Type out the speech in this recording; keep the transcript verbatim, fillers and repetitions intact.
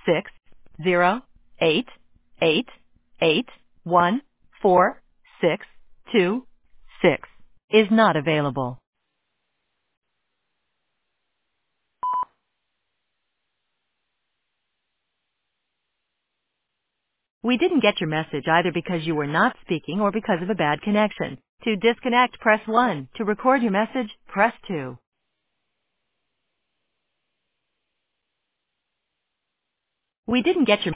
six zero eight eight eight one four six two six is not available. We didn't get your message either because you were not speaking or because of a bad connection. To disconnect, press one. To record your message, press two. We didn't get your